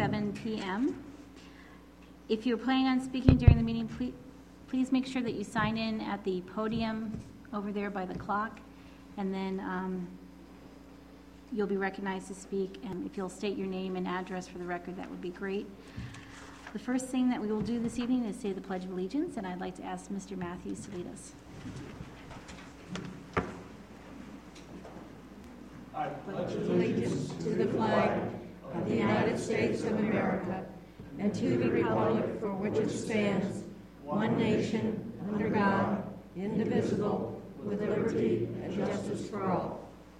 7 p.m. If you're planning on speaking during the meeting, please make sure that you sign in at the podium over there by the clock, and then you'll be recognized to speak. And if you'll state your name and address for the record, that would be great. The first thing that we will do this evening is say the Pledge of Allegiance, and I'd like to ask Mr. Matthews to lead us. I pledge allegiance to the flag of the United States of America and to the republic for which it stands, one nation, under God, indivisible, with liberty and justice for all.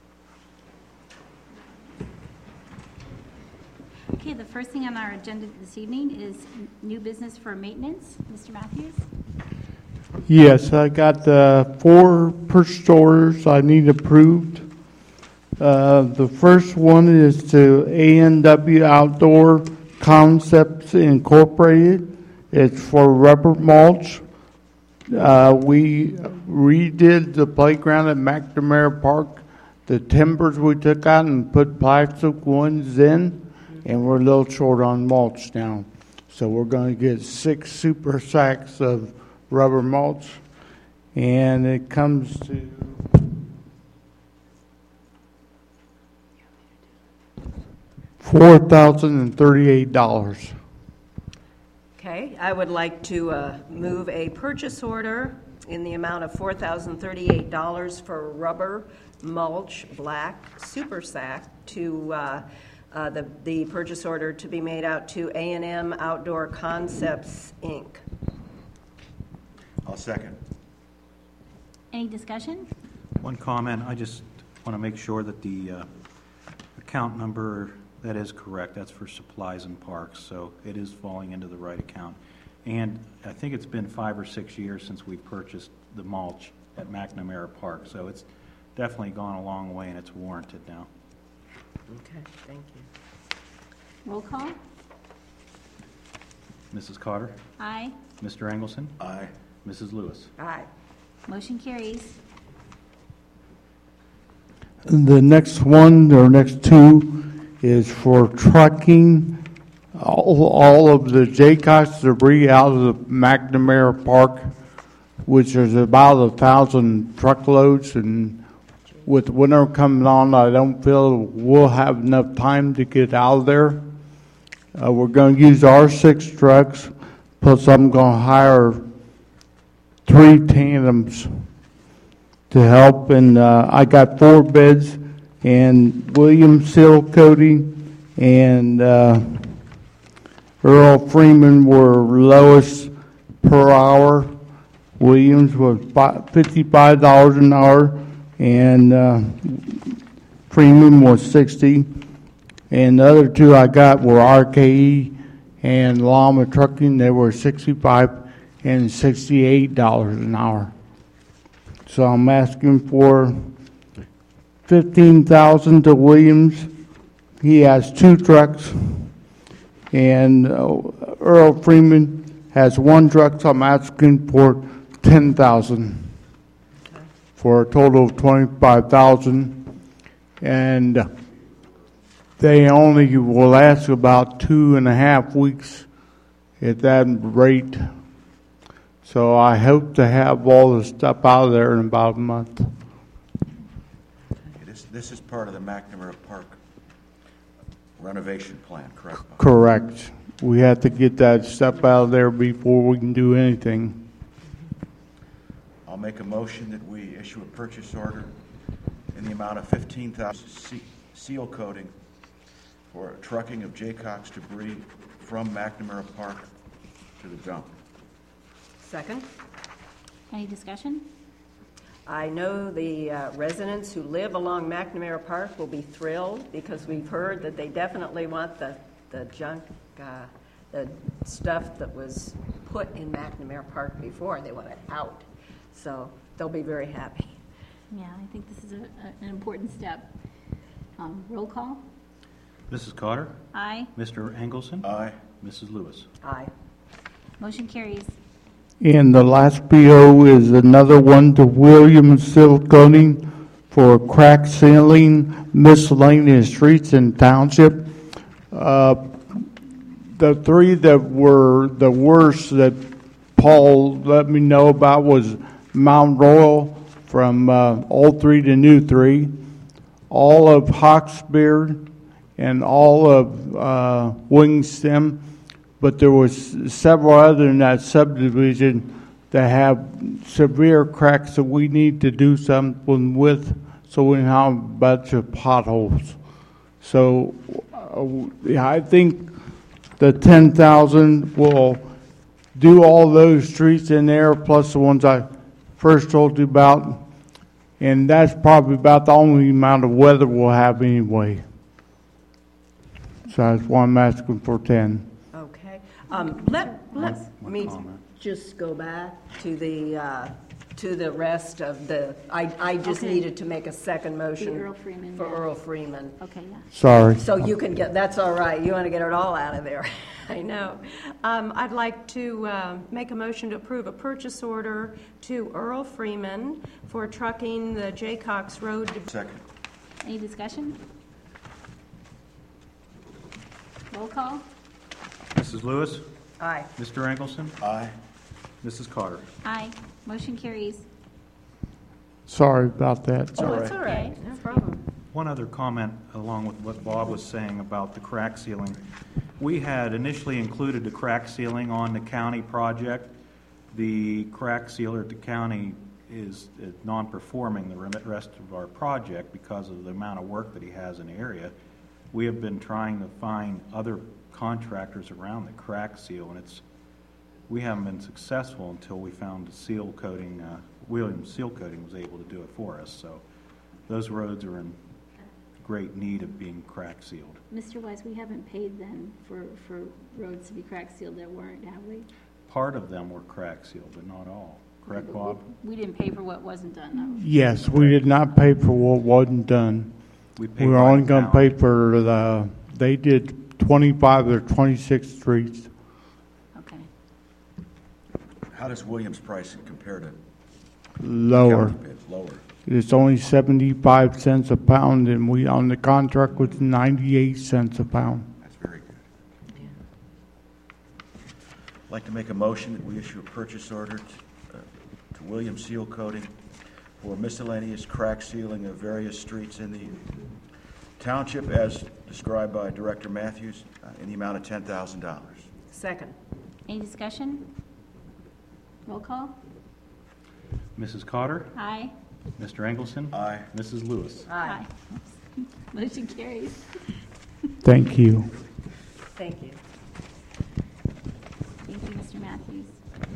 Okay, the first thing on our agenda this evening is new business for maintenance. Mr. Matthews? Yes, I got 4 purchase orders I need approved. The first one is to A&W Outdoor Concepts Incorporated. It's for rubber mulch. We redid the playground at McNamara Park. The timbers we took out and put plastic ones in, and we're a little short on mulch now. So we're going to get 6 super sacks of rubber mulch, and it comes to $4,038. Okay, I would like to move a purchase order in the amount of $4,038 for rubber mulch black super sack to the purchase order to be made out to A&M Outdoor Concepts, Inc. I'll second. Any discussion? One comment, I just want to make sure that the account number, that is correct. That's for supplies and parks, so it is falling into the right account. And I think it's been 5 or 6 years since we purchased the mulch at McNamara Park, so it's definitely gone a long way and it's warranted now. Okay, thank you. Roll call. Mrs. Cotter? Aye. Mr. Engelson? Aye. Mrs. Lewis? Aye. Motion carries. The next one, or next 2, is for trucking all of the Jaycox debris out of the McNamara Park, which is about 1,000 truckloads. And with winter coming on, I don't feel we'll have enough time to get out of there. We're going to use our 6 trucks, plus I'm going to hire 3 tandems to help. And I got 4 bids, and Williams Seal Coating and Earl Freeman were lowest per hour. Williams was $55 an hour, and Freeman was $60. And the other 2 I got were RKE and Llama Trucking. They were $65 and $68 an hour. So I'm asking for $15,000 to Williams. He has 2 trucks, and Earl Freeman has 1 truck. So I'm asking for $10,000 for a total of $25,000, and they only will last about 2.5 weeks at that rate. So I hope to have all the stuff out of there in about a month. This is part of the McNamara Park renovation plan, correct? Bob? Correct. We have to get that stuff out of there before we can do anything. I'll make a motion that we issue a purchase order in the amount of $15,000 seal coating for trucking of Jaycox debris from McNamara Park to the dump. Second. Any discussion? I know the residents who live along McNamara Park will be thrilled because we've heard that they definitely want the junk, the stuff that was put in McNamara Park before. They want it out. So they'll be very happy. Yeah, I think this is an important step. Roll call. Mrs. Cotter? Aye. Mr. Engelson? Aye. Mrs. Lewis? Aye. Motion carries. And the last PO is another one to Williams Seal Coating for crack sealing miscellaneous streets in township. the three that were the worst that Paul let me know about was Mount Royal from Old 3 to New 3, all of Hawksbeard, and all of Wingstem. But there was several other in that subdivision that have severe cracks that we need to do something with, so we don't have a bunch of potholes. So yeah, I think the 10,000 will do all those streets in there, plus the ones I first told you about, and that's probably about the only amount of weather we'll have anyway. So that's why I'm asking for 10. Okay. Let One me comment. just go back to the rest of the, I just Okay. needed to make a second motion. Earl Freeman, For yeah. Earl Freeman. Okay, yeah. Sorry. So you can get, that's all right, you want to get it all out of there. I know. I'd like to make a motion to approve a purchase order to Earl Freeman for trucking the Jaycox Road. Second. Any discussion? Roll call? Mrs. Lewis, Aye. Mr. Engelson, Aye. Mrs. Carter. Aye. Motion carries. Sorry about that. Oh, it's all right, Okay. no problem. One other comment along with what Bob was saying about the crack sealing. We had initially included the crack sealing on the county project. The crack sealer at the county is non-performing the rest of our project because of the amount of work that he has in the area. We have been trying to find other contractors around the crack seal, and we haven't been successful until we found the seal coating. Williams Seal Coating was able to do it for us. So those roads are in great need of being crack sealed. Mr. Wise, we haven't paid then for roads to be crack sealed that weren't, have we? Part of them were crack sealed, but not all. Correct, Bob? We didn't pay for what wasn't done, though. Yes, we did not pay for what wasn't done. We paid We were by only the going to pound. pay for they did 25 or 26 streets. Okay. How does Williams pricing compare to Lower. county bids? Lower. It's only 75 cents a pound, and we, on the contract, was 98 cents a pound. That's very good. I'd like to make a motion that we issue a purchase order to Williams Seal Coating for miscellaneous crack sealing of various streets in the township as described by Director Matthews in the amount of $10,000. Second. Any discussion? Roll call? Mrs. Carter, Aye. Mr. Engelson. Aye. Mrs. Lewis. Aye. Motion carries. Thank you. Thank you. Thank you, Mr. Matthews.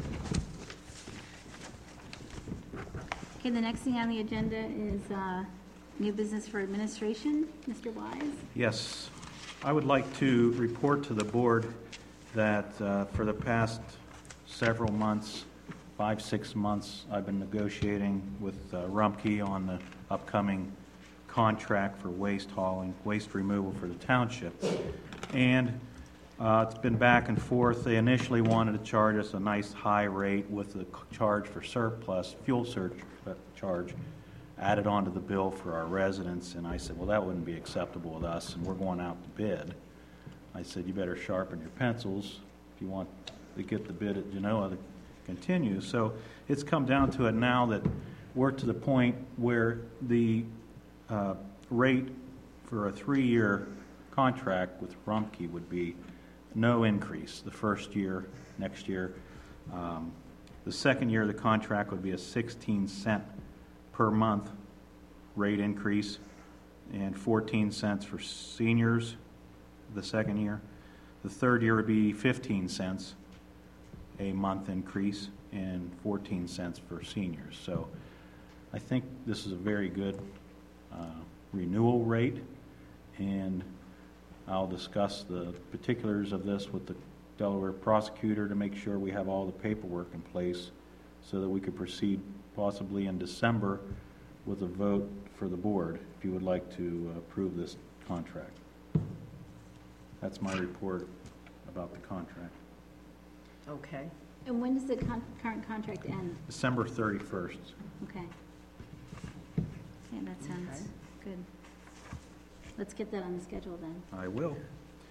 Okay, the next thing on the agenda is new business for administration. Mr. Wise? Yes, I would like to report to the board that for the past several months, 5-6 months, I've been negotiating with Rumpke on the upcoming contract for waste hauling, waste removal for the township. And it's been back and forth. They initially wanted to charge us a nice high rate with the charge for surplus, fuel surcharge added onto the bill for our residents. And I said, well, that wouldn't be acceptable with us, and we're going out to bid. I said, you better sharpen your pencils if you want to get the bid at Genoa to continue. So it's come down to it now that we're to the point where the rate for a 3-year contract with Rumpke would be no increase the first year, next year. The second year of the contract would be a 16-cent per month rate increase and 14 cents for seniors the second year. The third year would be 15 cents a month increase and 14 cents for seniors. So I think this is a very good renewal rate, and I'll discuss the particulars of this with the Delaware prosecutor to make sure we have all the paperwork in place so that we could proceed possibly in December with a vote for the board if you would like to approve this contract. That's my report about the contract. Okay. And when does the current contract end? December 31st. Okay. Yeah, that sounds good. Let's get that on the schedule then. I will.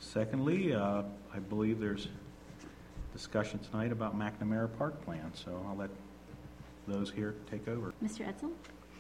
Secondly, I believe there's discussion tonight about McNamara Park Plan, so I'll let those here take over. Mr. Edsel?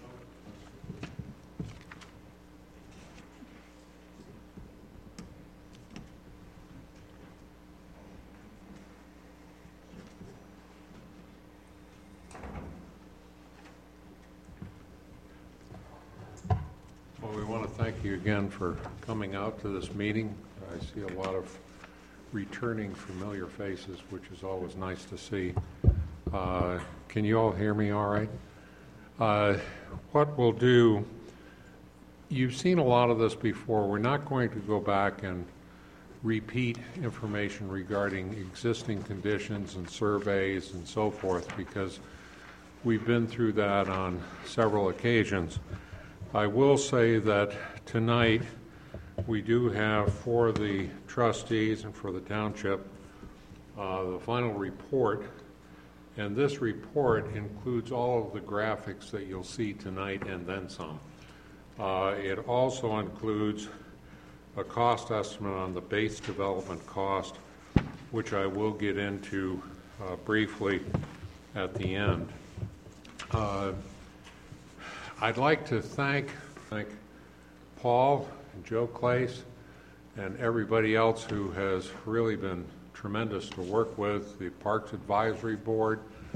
Well, we want to thank you again for coming out to this meeting. I see a lot of returning familiar faces, which is always nice to see. Can you all hear me all right? What we'll do, you've seen a lot of this before. We're not going to go back and repeat information regarding existing conditions and surveys and so forth, because we've been through that on several occasions. I will say that tonight we do have for the trustees and for the township the final report, and this report includes all of the graphics that you'll see tonight and then some. It also includes a cost estimate on the base development cost, which I will get into briefly at the end. I'd like to thank Paul and Joe Clace and everybody else who has really been tremendous to work with, the Parks Advisory Board.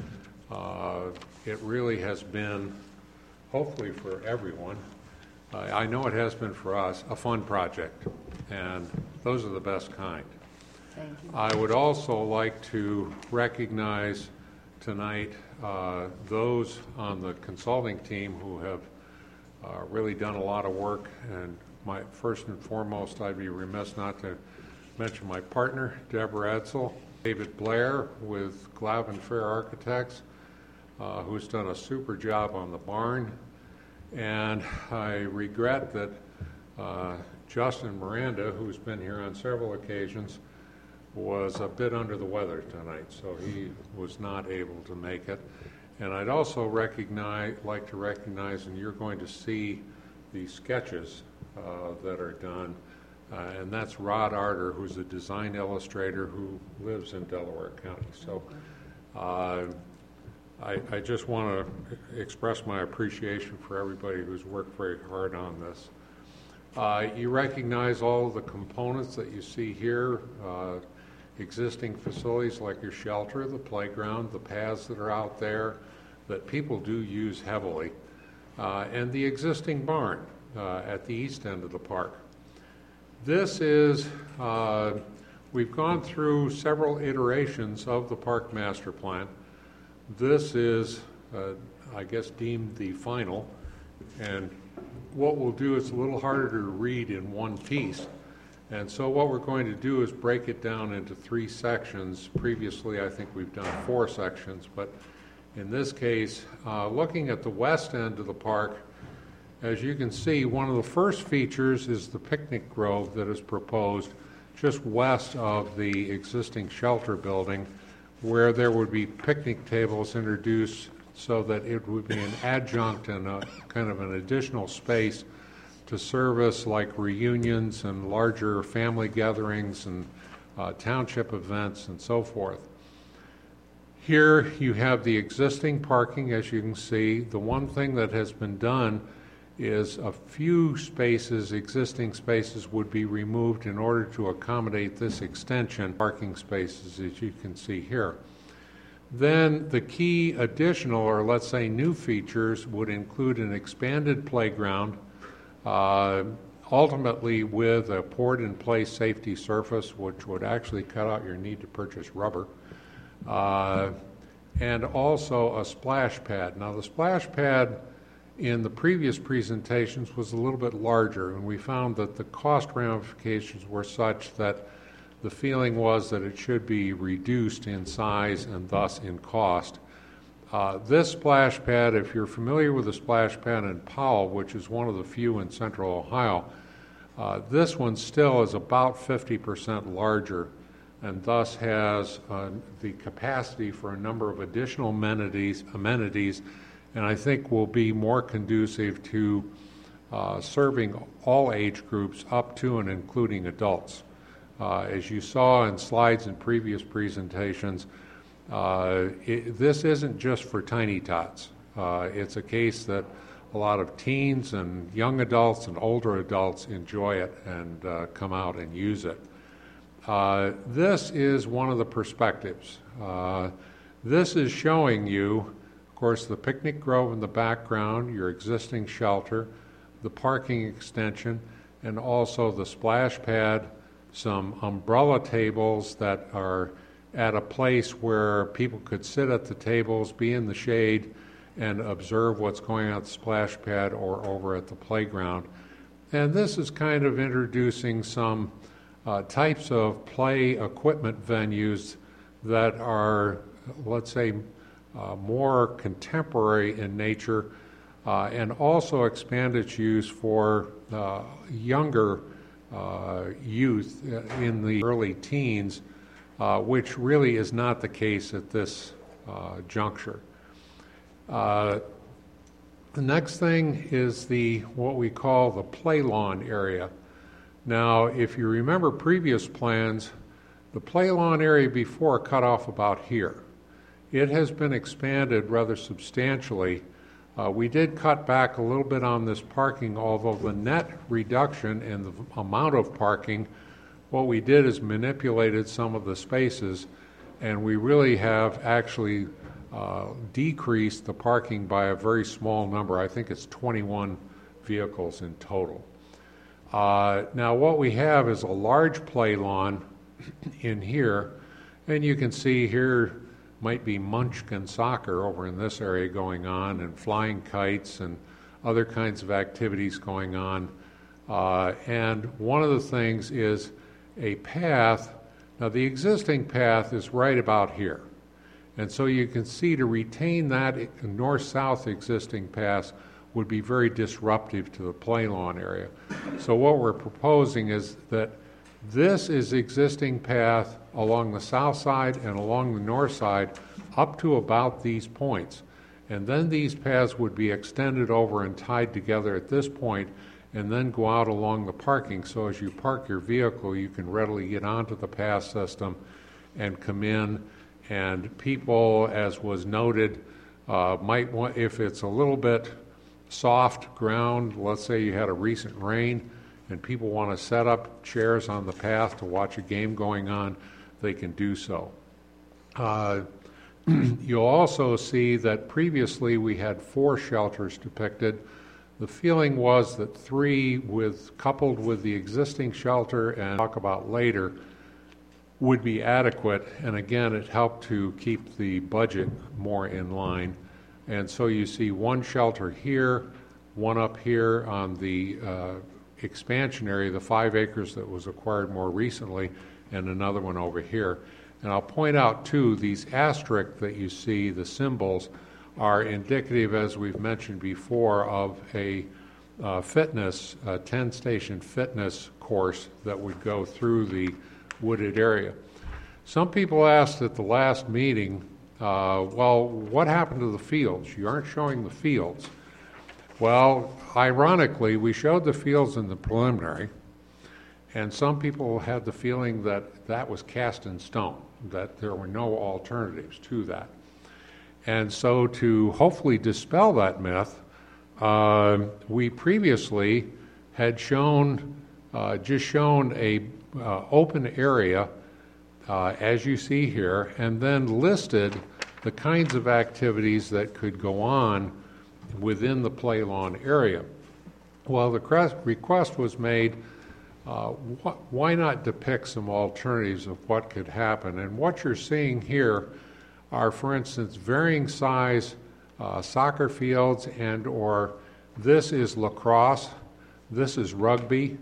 It really has been, hopefully for everyone, I know it has been for us, a fun project, and those are the best kind. Thank you. I would also like to recognize tonight those on the consulting team who have really done a lot of work, and first and foremost, I'd be remiss not to mention my partner, Deborah Edsel, David Blair with Glavin Fair Architects, who's done a super job on the barn, and I regret that Justin Miranda, who's been here on several occasions, was a bit under the weather tonight, so he was not able to make it. And I'd also like to recognize, and you're going to see the sketches that are done, and that's Rod Arter, who's a design illustrator who lives in Delaware County. So I just want to express my appreciation for everybody who's worked very hard on this. You recognize all of the components that you see here, existing facilities like your shelter, the playground, the paths that are out there that people do use heavily, and the existing barn at the east end of the park. This is, we've gone through several iterations of the park master plan. This is, I guess, deemed the final, and what we'll do is a little harder to read in one piece. And so what we're going to do is break it down into 3 sections. Previously, I think we've done 4 sections, but in this case, looking at the west end of the park, as you can see, one of the first features is the picnic grove that is proposed just west of the existing shelter building, where there would be picnic tables introduced so that it would be an adjunct and a kind of an additional space to service like reunions and larger family gatherings and township events and so forth. Here you have the existing parking, as you can see. The one thing that has been done is a few spaces, existing spaces, would be removed in order to accommodate this extension, parking spaces, as you can see here. Then the key additional, or let's say new features, would include an expanded playground, ultimately with a poured-in-place safety surface, which would actually cut out your need to purchase rubber, and also a splash pad. Now, the splash pad in the previous presentations was a little bit larger, and we found that the cost ramifications were such that the feeling was that it should be reduced in size and thus in cost. This splash pad, if you're familiar with the splash pad in Powell, which is one of the few in central Ohio, this one still is about 50% larger and thus has the capacity for a number of additional amenities, and I think will be more conducive to serving all age groups up to and including adults. As you saw in slides in previous presentations, this isn't just for tiny tots. It's a case that a lot of teens and young adults and older adults enjoy it and come out and use it. This is one of the perspectives. This is showing you, of course, the picnic grove in the background, your existing shelter, the parking extension, and also the splash pad, some umbrella tables that are at a place where people could sit at the tables, be in the shade, and observe what's going on at the splash pad or over at the playground. And this is kind of introducing some types of play equipment venues that are, let's say, more contemporary in nature, and also expand its use for younger youth in the early teens, which really is not the case at this juncture. The next thing is what we call the play lawn area. Now, if you remember previous plans, the play lawn area before cut off about here. It has been expanded rather substantially. We did cut back a little bit on this parking, although the net reduction in the amount of parking, what we did is manipulated some of the spaces, and we really have actually decreased the parking by a very small number. I think it's 21 vehicles in total. Now what we have is a large play lawn in here, and you can see here might be Munchkin soccer over in this area going on, and flying kites and other kinds of activities going on. And one of the things is a path. Now the existing path is right about here. And so you can see to retain that north-south existing path would be very disruptive to the play lawn area. So what we're proposing is that this is existing path along the south side and along the north side up to about these points. And then these paths would be extended over and tied together at this point and then go out along the parking. So as you park your vehicle, you can readily get onto the path system and come in. And people, as was noted, might want, if it's a little bit soft ground, let's say you had a recent rain, and people want to set up chairs on the path to watch a game going on, they can do so. You'll also see that previously we had 4 shelters depicted. The feeling was that 3, coupled with the existing shelter, and talk about later, would be adequate, and again, it helped to keep the budget more in line. And so you see 1 shelter here, 1 up here on the expansion area, the 5 acres that was acquired more recently, and another one over here. And I'll point out too, these asterisks that you see, the symbols, are indicative, as we've mentioned before, of a 10-station fitness course that would go through the wooded area. Some people asked at the last meeting, well, what happened to the fields? You aren't showing the fields. Well, ironically, we showed the fields in the preliminary, and some people had the feeling that that was cast in stone, that there were no alternatives to that. And so to hopefully dispel that myth, we previously had shown a open area, as you see here, and then listed the kinds of activities that could go on within the play lawn area. Well, the request was made, why not depict some alternatives of what could happen? And what you're seeing here are, for instance, varying size soccer fields, and or this is lacrosse, this is rugby,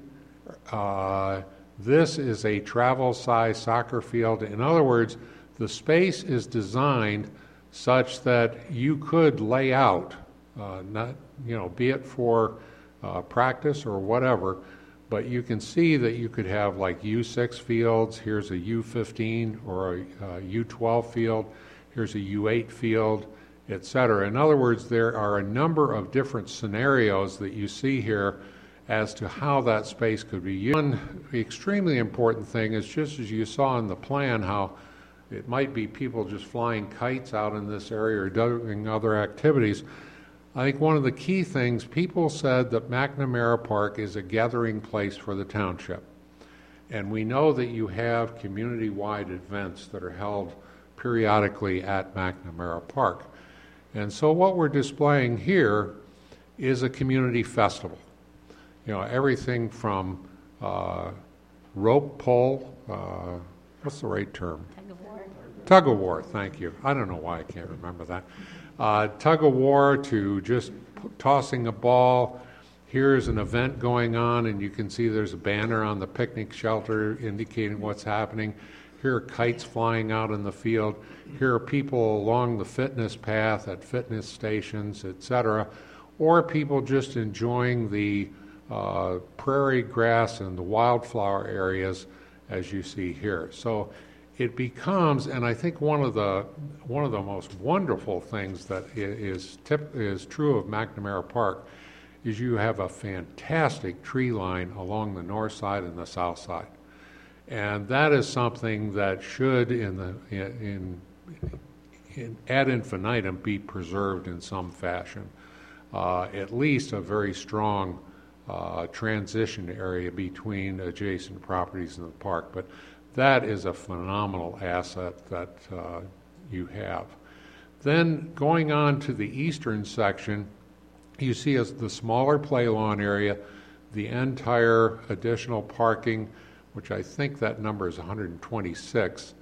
this is a travel-size soccer field. In other words, the space is designed such that you could lay out, be it for practice or whatever, but you can see that you could have like U6 fields, here's a U15 or a U12 field, here's a U8 field, etc. In other words, there are a number of different scenarios that you see here, as to how that space could be used. One extremely important thing is, just as you saw in the plan, how it might be people just flying kites out in this area or doing other activities. I think one of the key things, people said that McNamara Park is a gathering place for the township. And we know that you have community-wide events that are held periodically at McNamara Park. And so what we're displaying here is a community festival. You know, everything from rope pull, what's the right term? Tug of war. Tug of war, thank you. I don't know why I can't remember that. Tug of war to just tossing a ball. Here's an event going on, and you can see there's a banner on the picnic shelter indicating what's happening. Here are kites flying out in the field. Here are people along the fitness path at fitness stations, etc., or people just enjoying the prairie grass and the wildflower areas, as you see here. So it becomes, and I think one of the most wonderful things that is true of McNamara Park is you have a fantastic tree line along the north side and the south side. And that is something that should, ad infinitum, be preserved in some fashion. At least a very strong transition area between adjacent properties in the park. But that is a phenomenal asset that you have. Then going on to the eastern section, you see as the smaller play lawn area, the entire additional parking, which I think that number is 126.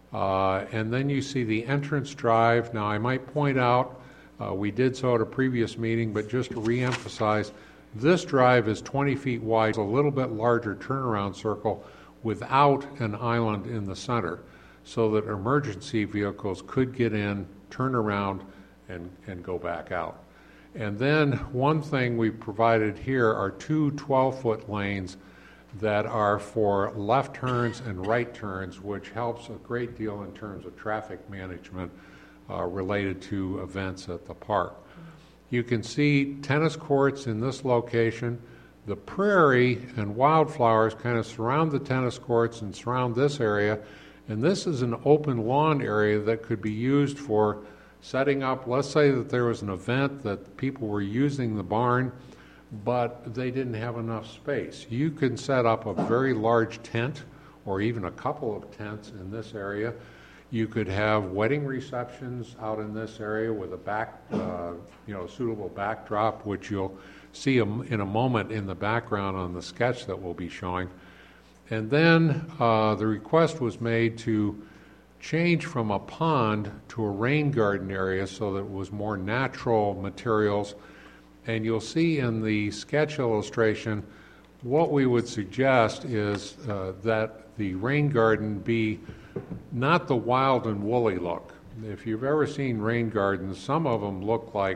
And then you see the entrance drive. Now I might point out, we did so at a previous meeting, but just to reemphasize, this drive is 20 feet wide, a little bit larger turnaround circle without an island in the center, so that emergency vehicles could get in, turn around, and go back out. And then one thing we provided here are two 12-foot lanes that are for left turns and right turns, which helps a great deal in terms of traffic management related to events at the park. You can see tennis courts in this location. The prairie and wildflowers kind of surround the tennis courts and surround this area, and this is an open lawn area that could be used for setting up. Let's say that there was an event that people were using the barn, but they didn't have enough space. You can set up a very large tent or even a couple of tents in this area. You could have wedding receptions out in this area with a suitable backdrop, which you'll see in a moment in the background on the sketch that we'll be showing. And then the request was made to change from a pond to a rain garden area so that it was more natural materials. And you'll see in the sketch illustration, what we would suggest is that the rain garden be not the wild and woolly look. If you've ever seen rain gardens, some of them look like,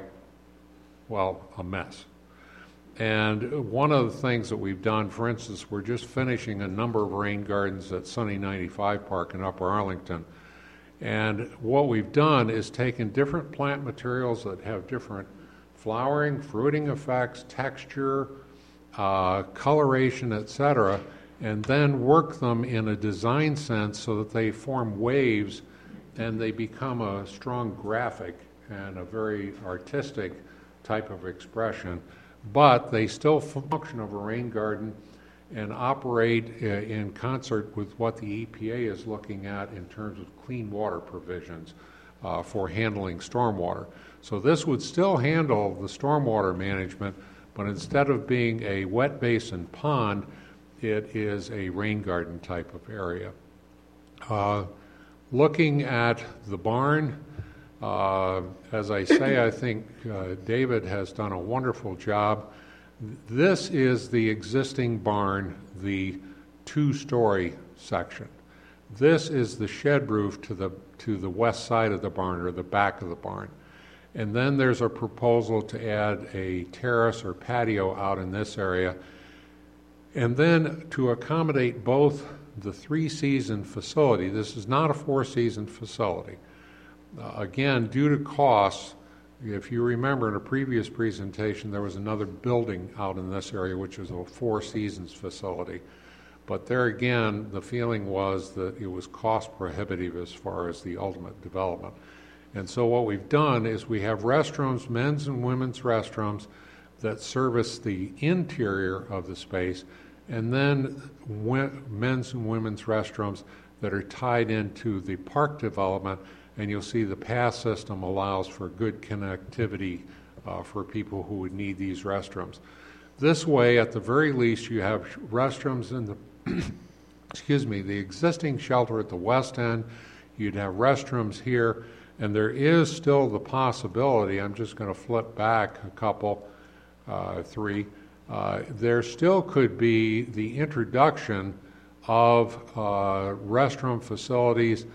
well, a mess. And one of the things that we've done, for instance, we're just finishing a number of rain gardens at Sunny 95 Park in Upper Arlington. And what we've done is taken different plant materials that have different flowering, fruiting effects, texture, coloration, etc., and then work them in a design sense so that they form waves and they become a strong graphic and a very artistic type of expression. But they still function of a rain garden and operate in concert with what the EPA is looking at in terms of clean water provisions for handling stormwater. So this would still handle the stormwater management, but instead of being a wet basin pond, it is a rain garden type of area. Looking at the barn, as I say, I think David has done a wonderful job. This is the existing barn, the two-story section. This is the shed roof to the west side of the barn, or the back of the barn. And then there's a proposal to add a terrace or patio out in this area. And then to accommodate both the three-season facility, this is not a four-season facility. Again, due to costs, If you remember in a previous presentation, there was another building out in this area, which was a Four Seasons facility. But there again, the feeling was that it was cost prohibitive as far as the ultimate development. And so what we've done is we have restrooms, men's and women's restrooms, that service the interior of the space, and then men's and women's restrooms that are tied into the park development, and you'll see the pass system allows for good connectivity for people who would need these restrooms. This way, at the very least, you have restrooms in the the existing shelter at the west end. You'd have restrooms here, and there is still the possibility, I'm just going to flip back a couple, three, there still could be the introduction of restroom facilities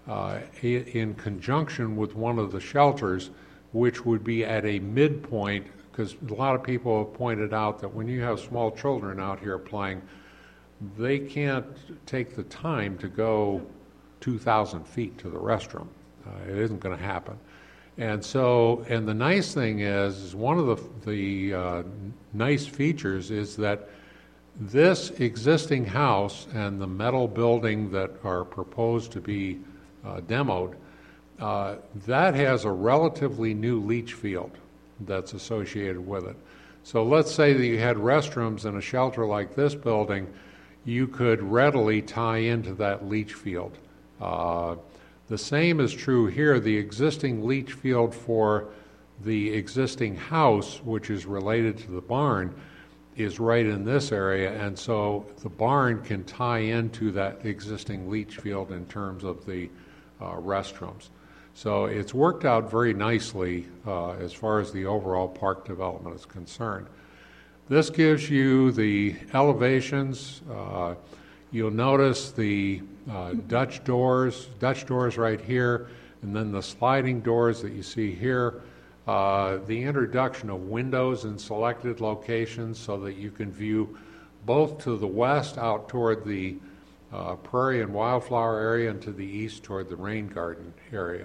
in conjunction with one of the shelters, which would be at a midpoint, because a lot of people have pointed out that when you have small children out here playing, they can't take the time to go 2,000 feet to the restroom. It isn't going to happen. And so, and the nice thing is one of the nice features is that this existing house and the metal building that are proposed to be demoed, that has a relatively new leach field that's associated with it. So let's say that you had restrooms in a shelter like this building, you could readily tie into that leach field. The same is true here. The existing leach field for the existing house, which is related to the barn, is right in this area, and so the barn can tie into that existing leach field in terms of the restrooms. So it's worked out very nicely as far as the overall park development is concerned. This gives you the elevations. You'll notice the Dutch doors right here, and then the sliding doors that you see here. The introduction of windows in selected locations so that you can view both to the west out toward the prairie and wildflower area and to the east toward the rain garden area.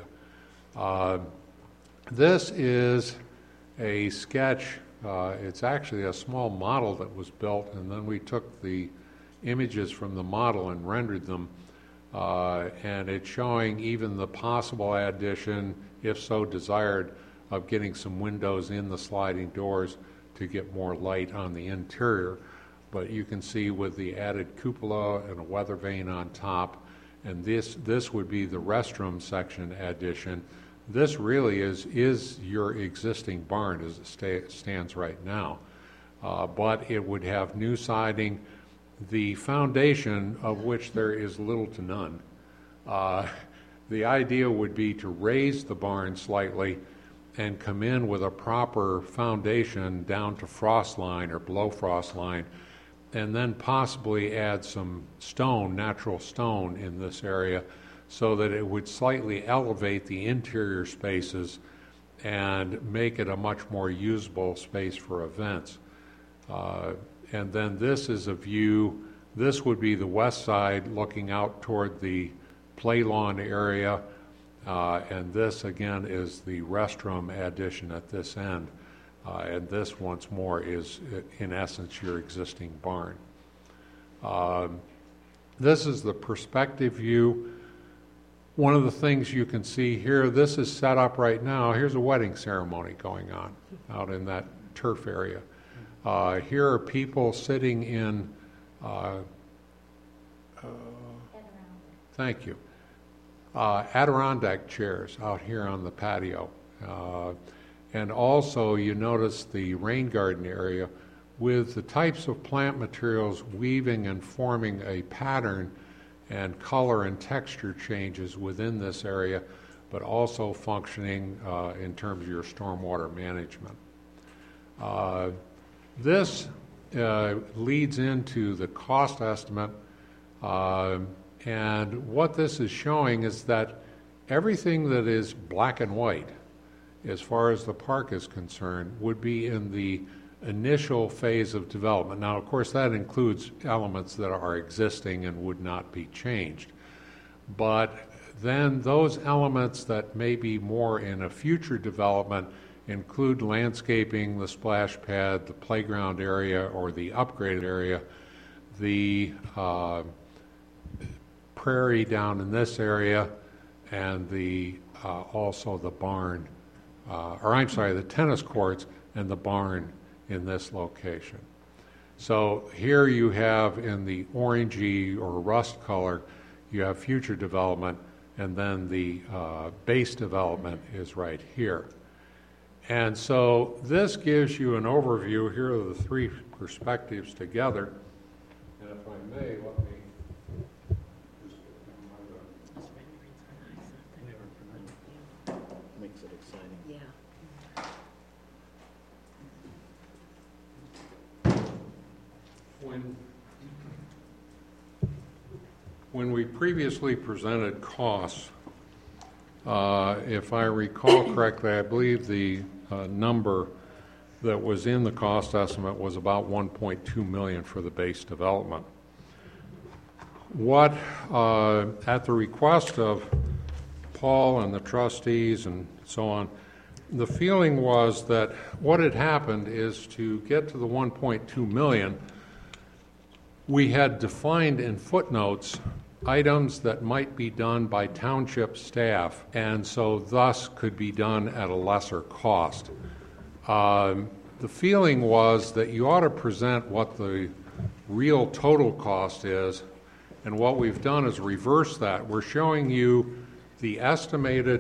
This is a sketch. It's actually a small model that was built, and then we took the images from the model and rendered them, and it's showing even the possible addition, if so desired, of getting some windows in the sliding doors to get more light on the interior. But you can see with the added cupola and a weather vane on top, and this would be the restroom section addition. This really is your existing barn as it stands right now, but it would have new siding, the foundation of which there is little to none. The idea would be to raise the barn slightly and come in with a proper foundation down to frost line or below frost line, and then possibly add some stone, natural stone in this area, so that it would slightly elevate the interior spaces and make it a much more usable space for events. And then this is a view, this would be the west side looking out toward the play lawn area, and this again is the restroom addition at this end. And this once more is in essence your existing barn. This is the perspective view. One of the things you can see here, this is set up right now. Here's a wedding ceremony going on out in that turf area. Here are people sitting in, thank you, Adirondack chairs out here on the patio. And also you notice the rain garden area with the types of plant materials weaving and forming a pattern and color and texture changes within this area, but also functioning in terms of your stormwater management. This leads into the cost estimate, and what this is showing is that everything that is black and white, as far as the park is concerned, would be in the initial phase of development. Now, of course, that includes elements that are existing and would not be changed. But then those elements that may be more in a future development include landscaping, the splash pad, the playground area or the upgraded area, the prairie down in this area, and also the barn, the tennis courts and the barn in this location. So here you have in the orangey or rust color, you have future development, and then the base development is right here. And so this gives you an overview. Here are the three perspectives together. And if I may, let me just Makes it exciting. Yeah. When we previously presented costs, if I recall correctly, I believe the number that was in the cost estimate was about $1.2 million for the base development. What, at the request of Paul and the trustees and so on, the feeling was that what had happened is to get to the $1.2 million, we had defined in footnotes items that might be done by township staff, and so thus could be done at a lesser cost. The feeling was that you ought to present what the real total cost is, and what we've done is reverse that. We're showing you the estimated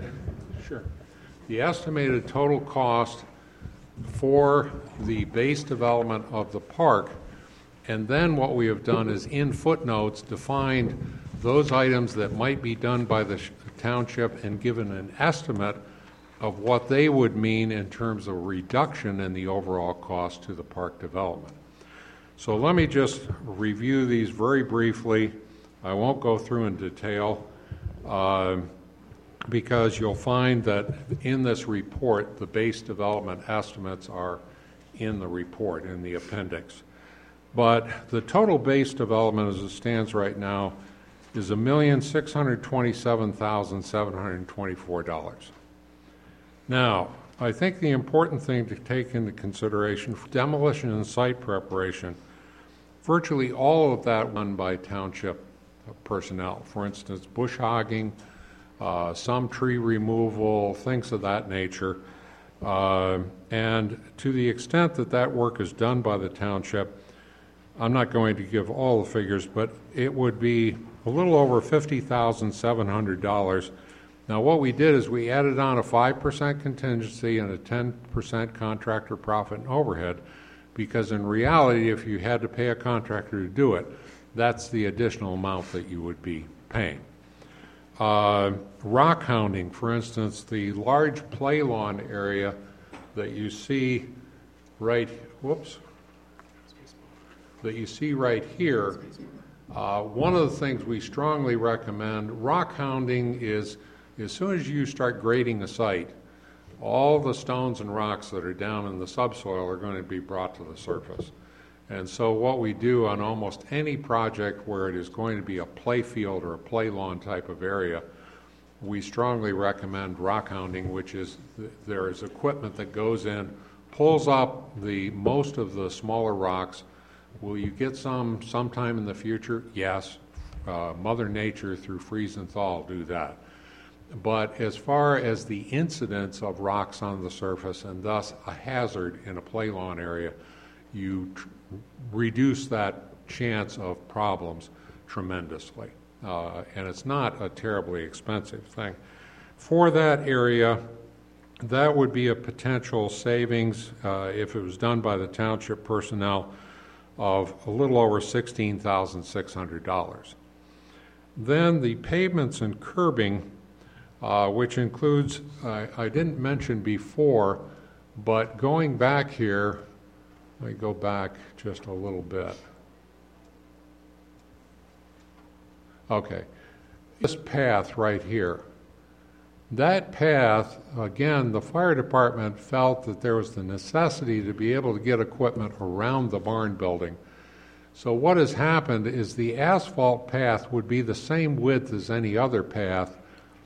total cost for the base development of the park, and then what we have done is in footnotes defined those items that might be done by the township and given an estimate of what they would mean in terms of reduction in the overall cost to the park development. So let me just review these very briefly. I won't go through in detail because you'll find that in this report, the base development estimates are in the report, in the appendix. But the total base development as it stands right now is $1,627,724. Now, I think the important thing to take into consideration for demolition and site preparation, virtually all of that done by township personnel. For instance, bush hogging, some tree removal, things of that nature. And to the extent that that work is done by the township, I'm not going to give all the figures, but it would be a little over $50,700. Now, what we did is we added on a 5% contingency and a 10% contractor profit and overhead, because in reality, if you had to pay a contractor to do it, that's the additional amount that you would be paying. Rock hounding, for instance, the large play lawn area that you see right, that you see right here, one of the things we strongly recommend, rock hounding is as soon as you start grading a site, all the stones and rocks that are down in the subsoil are going to be brought to the surface. And so what we do on almost any project where it is going to be a play field or a play lawn type of area, we strongly recommend rock hounding, which is there is equipment that goes in, pulls up most of the smaller rocks. Will you get some sometime in the future? Yes. Mother Nature through freeze and thaw will do that. But as far as the incidence of rocks on the surface and thus a hazard in a play lawn area, you reduce that chance of problems tremendously. And it's not a terribly expensive thing. For that area, that would be a potential savings if it was done by the township personnel of a little over $16,600. Then the pavements and curbing, which includes, I didn't mention before, but going back here, let me go back just a little bit. Okay, this path right here, that path, again, the fire department felt that there was the necessity to be able to get equipment around the barn building. So what has happened is the asphalt path would be the same width as any other path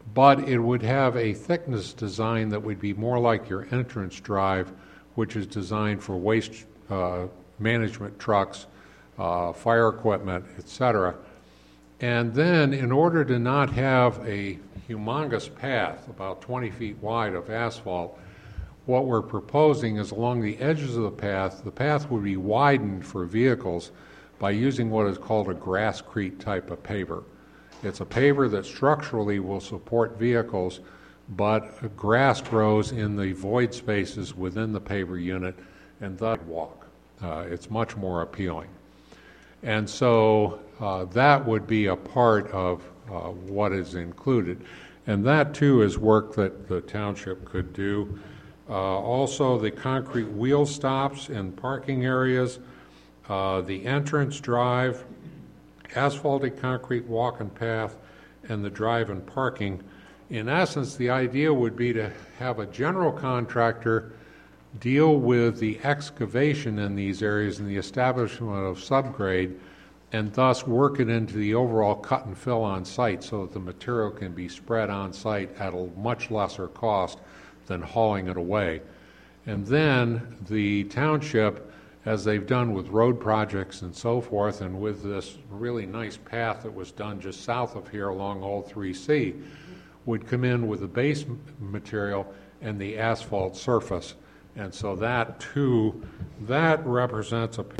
but it would have a thickness design that would be more like your entrance drive, which is designed for waste management trucks, fire equipment, etc. And then, in order to not have a humongous path, about 20 feet wide of asphalt, what we're proposing is along the edges of the path would be widened for vehicles by using what is called a grasscrete type of paver. It's a paver that structurally will support vehicles, but grass grows in the void spaces within the paver unit, and thus walk. It's much more appealing. And so that would be a part of what is included. And that, too, is work that the township could do. Also, the concrete wheel stops in parking areas, the entrance drive, asphalted concrete walk and path, and the drive and parking. In essence, the idea would be to have a general contractor deal with the excavation in these areas and the establishment of subgrade, and thus work it into the overall cut and fill on site so that the material can be spread on site at a much lesser cost than hauling it away. And then the township, as they've done with road projects and so forth, and with this really nice path that was done just south of here along Old 3C, would come in with the base material and the asphalt surface. And so that, too, that represents a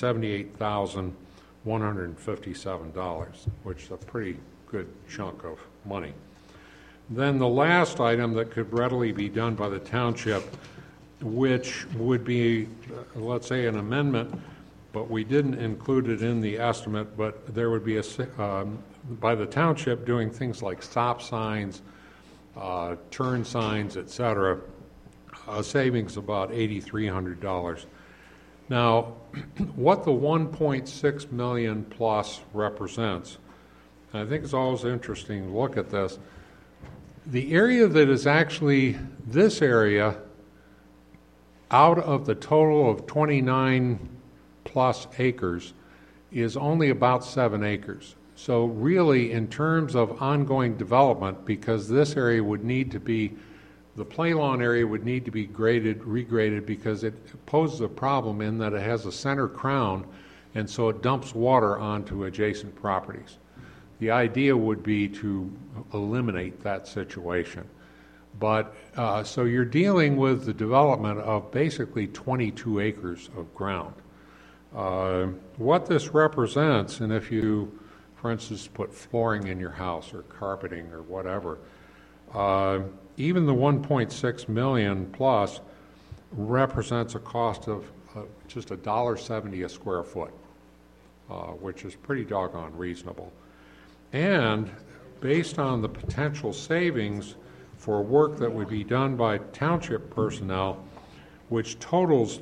$278,157, which is a pretty good chunk of money. Then the last item that could readily be done by the township, which would be, let's say, an amendment, but we didn't include it in the estimate, but there would be a, by the township doing things like stop signs, turn signs, etc., a savings of about $8,300. Now, what the 1.6 million plus represents, and I think it's always interesting to look at this, the area that is actually this area out of the total of 29 plus acres is only about 7 acres. So really, in terms of ongoing development, because this area would need to be, the play lawn area would need to be regraded because it poses a problem in that it has a center crown, and so it dumps water onto adjacent properties. The idea would be to eliminate that situation. But so you're dealing with the development of basically 22 acres of ground. What this represents, and if you, for instance, put flooring in your house or carpeting or whatever, even the 1.6 million plus represents a cost of just $1.70 a square foot, which is pretty doggone reasonable. And based on the potential savings for work that would be done by township personnel, which totals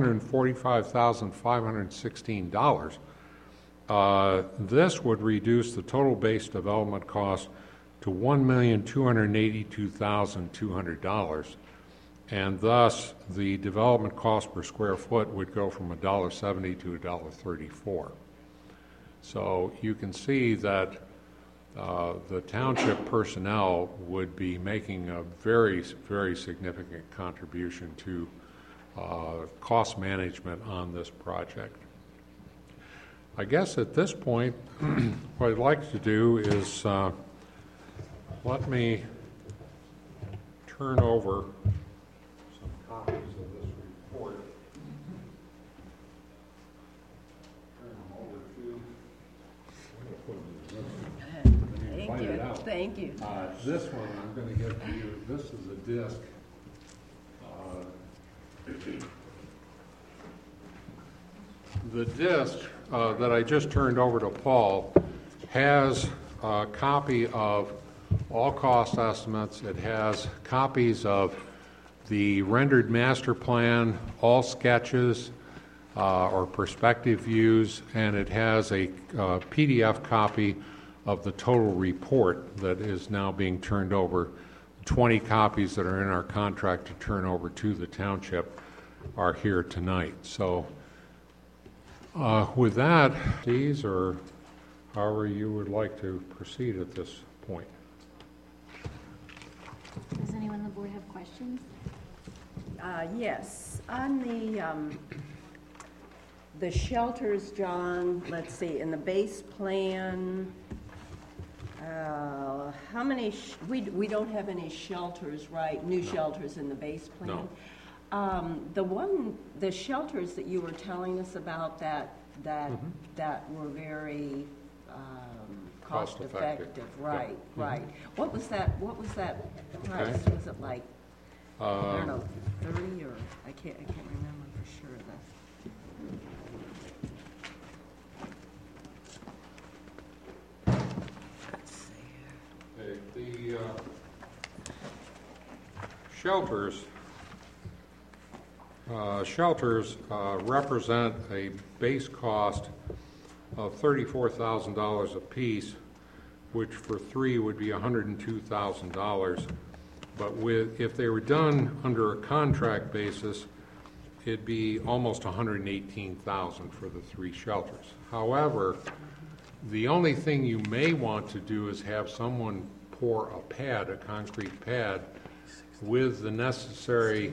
$345,516, this would reduce the total base development cost to $1,282,200, and thus the development cost per square foot would go from $1.70 to $1.34. So you can see that the township personnel would be making a very, very significant contribution to cost management on this project. I guess at this point, what I'd like to do is let me turn over some copies of this report. Turn them over to Thank you. this one I'm going to give to you. This is a disc. The disc that I just turned over to Paul has a copy of all cost estimates. It has copies of the rendered master plan, all sketches or perspective views, and it has a PDF copy of the total report that is now being turned over. 20 copies that are in our contract to turn over to the township are here tonight. So with that, these, or however you would like to proceed at this point. Does anyone on the board have questions? Yes, on the shelters, John, let's see, in the base plan, how many, we don't have any shelters, right, new shelters in the base plan? No. The shelters that you were telling us about that were very cost effective, right, Yeah. right. What was that price? Okay. Was it like, I don't know, 30 or, I can't remember for sure. Let's see here. The shelters represent a base cost of $34,000 apiece, which for 3 would be $102,000. But if they were done under a contract basis, it'd be almost $118,000 for the 3 shelters. However, the only thing you may want to do is have someone pour a concrete pad, with the necessary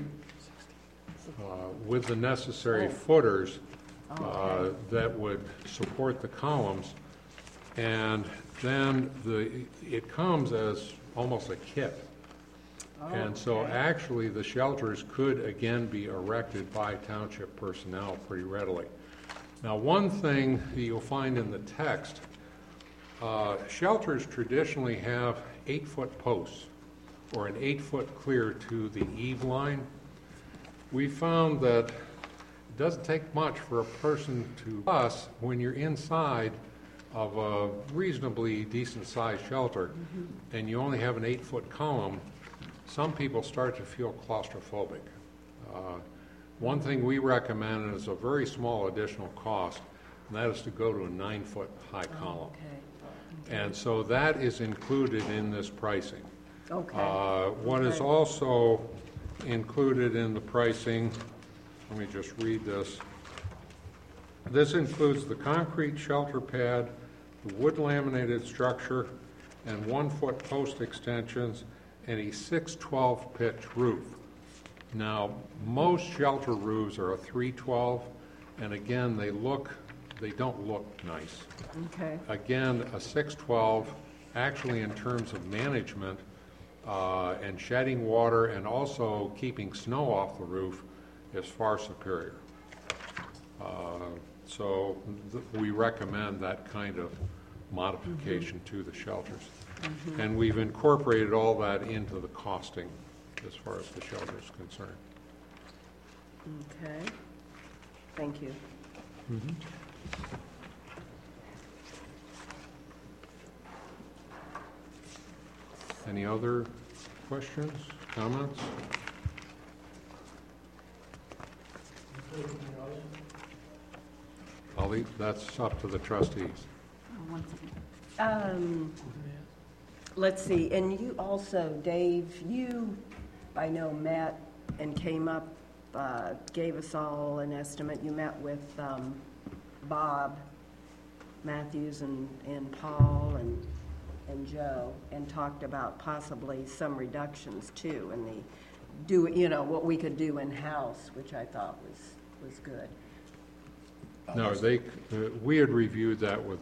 footers that would support the columns, and then it comes as almost a kit. And so actually the shelters could again be erected by township personnel pretty readily. Now, one thing that you'll find in the text, shelters traditionally have 8-foot posts or an 8-foot clear to the eave line. We found that it doesn't take much for a person when you're inside of a reasonably decent-sized shelter and you only have an 8-foot column, some people start to feel claustrophobic. One thing we recommend is a very small additional cost, and that is to go to a 9-foot high column. And so that is included in this pricing. What is also included in the pricing, let me just read this. This includes the concrete shelter pad, the wood laminated structure, and 1-foot post extensions, and a 6/12 pitch roof. Now, most shelter roofs are a 3/12, and again, they don't look nice. Okay. Again, a 6/12, actually in terms of management and shedding water and also keeping snow off the roof, is far superior. So we recommend that kind of modification to the shelters. And we've incorporated all that into the costing as far as the shelter is concerned. Okay. Thank you. Any other questions, comments? That's up to the trustees. One second. Let's see, and you also, Dave, I know, met and came up, gave us all an estimate. You met with Bob Matthews and Paul and Joe, and talked about possibly some reductions too, and what we could do in-house, which I thought was good. No, we had reviewed that with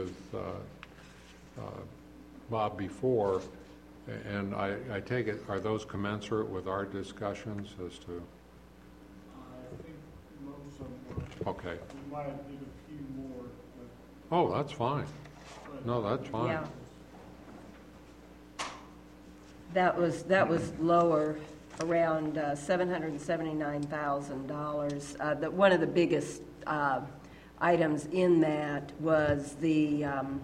Bob before, and I take it, are those commensurate with our discussions as to? I think most of them were. Okay. We might have did a few more. Oh, that's fine. No, that's fine. Yeah. That was lower, around $779,000. One of the biggest items in that was the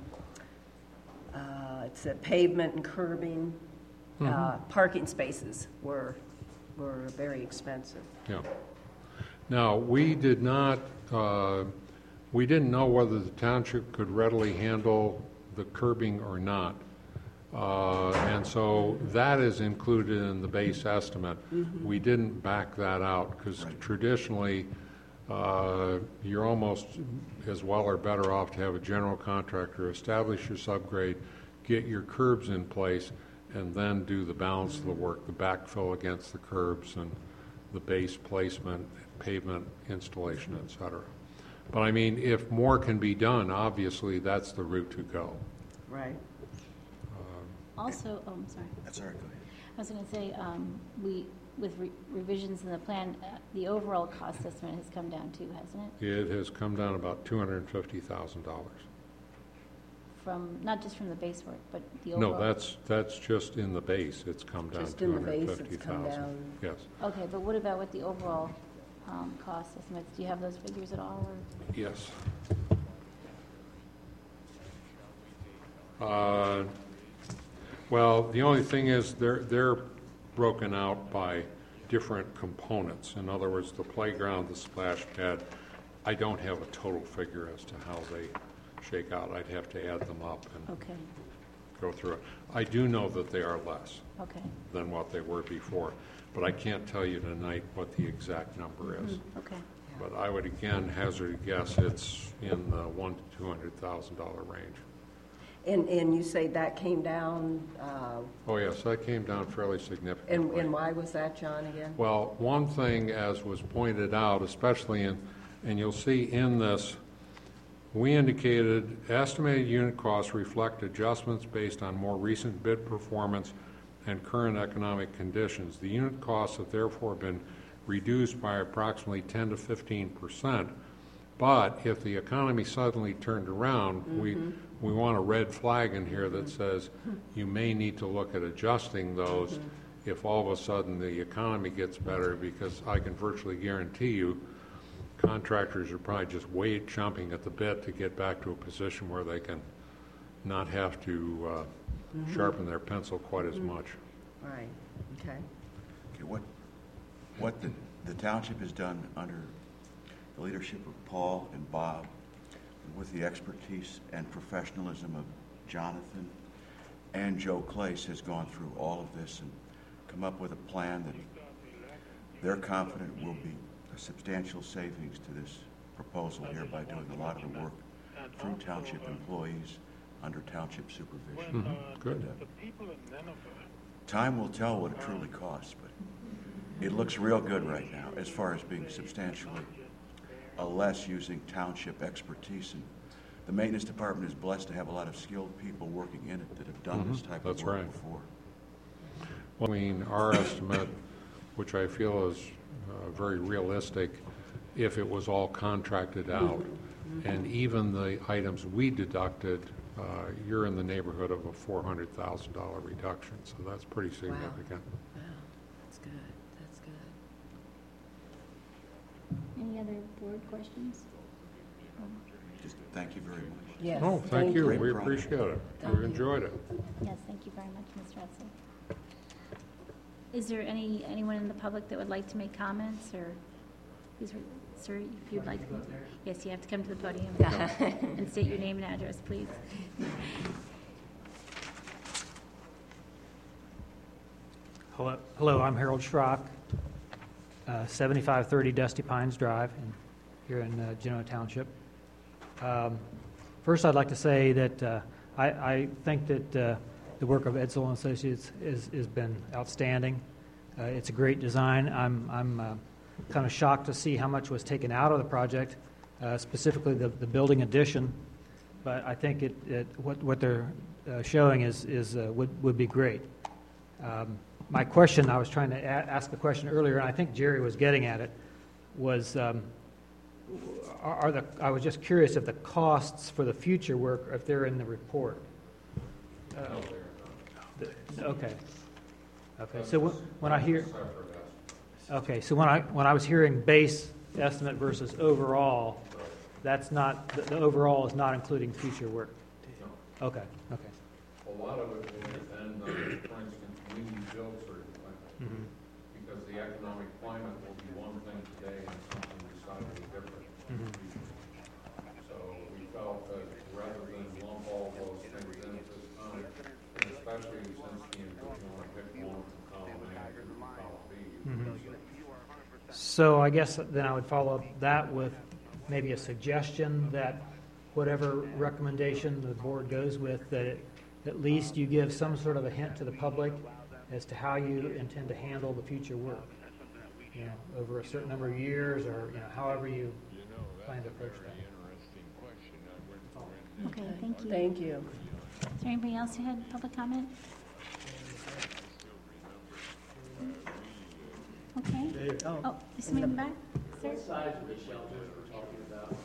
it's a pavement and curbing. Parking spaces were very expensive. Yeah. Now, we didn't know whether the township could readily handle the curbing or not. And so that is included in the base estimate. We didn't back that out because traditionally you're almost as well or better off to have a general contractor establish your subgrade, get your curbs in place, and then do the balance of the work, the backfill against the curbs and the base placement, pavement installation, et cetera. But I mean, if more can be done, obviously that's the route to go. Right. Also, oh, I'm sorry. That's all right, go ahead. I was going to say, with revisions in the plan, the overall cost estimate has come down too, hasn't it? It has come down about $250,000. From, not just from the base work, but the overall? No, that's just in the base. It's come down Just in the base, it's come 250,000. down. Yes. Okay, but what about with the overall cost estimates? Do you have those figures at all? Or? Yes. Well, the only thing is they're broken out by different components. In other words, the playground, the splash pad, I don't have a total figure as to how they shake out. I'd have to add them up and Okay, go through it. I do know that they are less okay, than what they were before, but I can't tell you tonight what the exact number is. okay. But I would again hazard a guess it's in the $100,000 to $200,000 range. And you say that came down, Oh yes, that came down fairly significantly. and why was that, John, again? Well, one thing, as was pointed out, especially and you'll see in this, we indicated estimated unit costs reflect adjustments based on more recent bid performance and current economic conditions. The unit costs have therefore been reduced by approximately 10 to 15%. But if the economy suddenly turned around, we want a red flag in here that says you may need to look at adjusting those if all of a sudden the economy gets better, because I can virtually guarantee you contractors are probably just chomping at the bit to get back to a position where they can not have to sharpen their pencil quite as much. Right, okay. Okay, what the township has done under the leadership of Paul and Bob, with the expertise and professionalism of Jonathan and Joe Clace, has gone through all of this and come up with a plan that they're confident will be a substantial savings to this proposal here by doing a lot of the work through township employees under township supervision. Good. Time will tell what it truly costs, but it looks real good right now as far as being substantially less using township expertise. And the maintenance department is blessed to have a lot of skilled people working in it that have done this type of work before. Well, I mean, our estimate, which I feel is very realistic, if it was all contracted out, and even the items we deducted, you're in the neighborhood of a $400,000 reduction, so that's pretty significant. Wow, that's good, that's good. Any other board questions? Just thank you very much. Yes, Oh, thank you. Great We project. appreciate it. Thank We've you. enjoyed it. Yes, thank you very much, Mr. Edsel. Is there anyone in the public that would like to make comments, or please, sir, if you'd like to? Yes, you have to come to the podium and state your name and address, please. Hello, I'm Harold Schrock, 7530 Dusty Pines Drive here in Genoa Township. First, I'd like to say that I think that the work of Edsel and Associates has been outstanding. It's a great design. I'm kind of shocked to see how much was taken out of the project, specifically the building addition. But I think what they're showing would be great. My question, I was trying to ask a question earlier, and I think Jerry was getting at it, was I was just curious if the costs for the future work, if they're in the report. Okay. So when I hear, okay, so when I was hearing base estimate versus overall, that's not, the overall is not including future work. Okay. A lot of it will depend on, for instance, when you build certain things. Because the economic climate will be one thing today and something decidedly different in the future. So we felt that rather than lump all those things in at this time, and especially since you want to pick one from column A to column B. So I guess then I would follow up that with maybe a suggestion that whatever recommendation the board goes with, that at least you give some sort of a hint to the public as to how you intend to handle the future work, over a certain number of years, or however you plan to approach that. Okay, thank you. Thank you. Is there anybody else who had public comment? Okay. Oh, is somebody in the back? Sir? What size of the shelters we're talking about?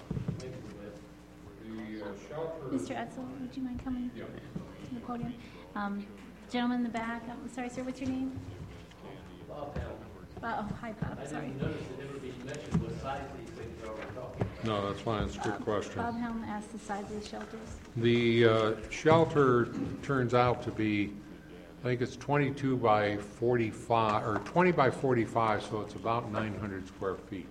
Mr. Etzel, would you mind coming to the podium? Gentleman in the back, I'm sorry, sir, what's your name? Bob Hamilton. Oh, hi, Bob, I sorry. didn't notice it ever being mentioned what size these things are we're talking about. No, that's fine, it's a good question. Bob Helm asked the size of the shelters. The shelter turns out to be, I think it's 22 by 45, or 20 by 45, so it's about 900 square feet.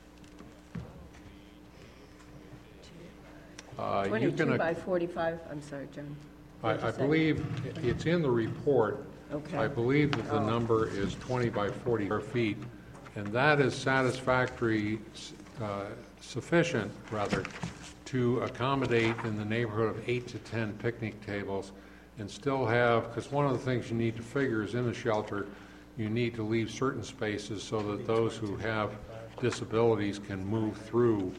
You 22 can, by 45, I'm sorry, John. I believe it's in the report. Okay. I believe that the number is 20 by 40 square feet, and that is satisfactory, sufficient, rather, to accommodate in the neighborhood of 8 to 10 picnic tables and still have, because one of the things you need to figure is in the shelter, you need to leave certain spaces so that those who have disabilities can move through.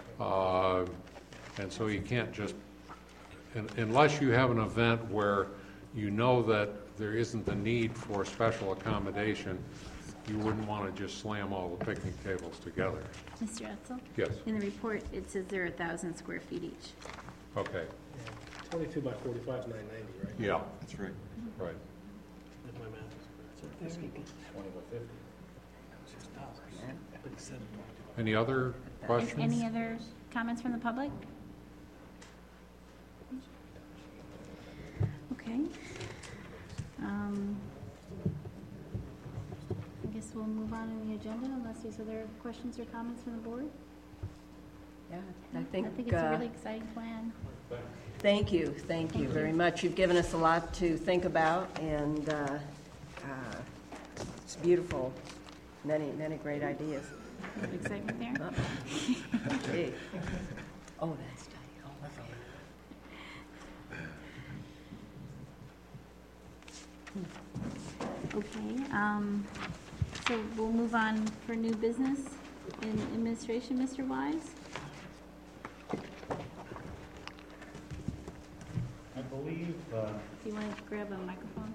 And so you can't just, unless you have an event where you know that there isn't the need for special accommodation, you wouldn't want to just slam all the picnic tables together. Mr. Etzel? Yes. In the report, it says they're 1,000 square feet each. Okay. 22 by 45 is 990, right? Yeah. That's right. Right. If my math is correct. 20 by 50. Any other questions? Any other comments from the public? Okay. I guess we'll move on in the agenda unless there's other questions or comments from the board. Yeah, I think it's a really exciting plan. Thank you very much. You've given us a lot to think about, and it's beautiful. Many great ideas. Excitement there? Gee. Oh, that's tight. Oh, that's all right. Okay, so we'll move on for new business in administration. Mr. Wise? I believe, Do you want to grab a microphone?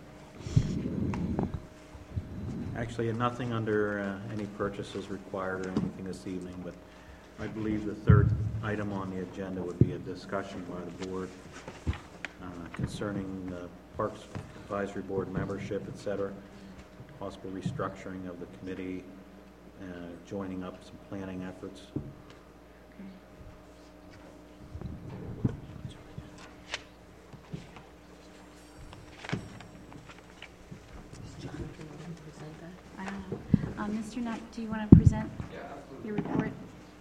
actually, nothing under any purchases required or anything this evening, but I believe the third item on the agenda would be a discussion by the board concerning the Parks Advisory Board membership, et cetera, possible restructuring of the committee, joining up some planning efforts. I don't know. Mr. Nutt, do you want to present your report?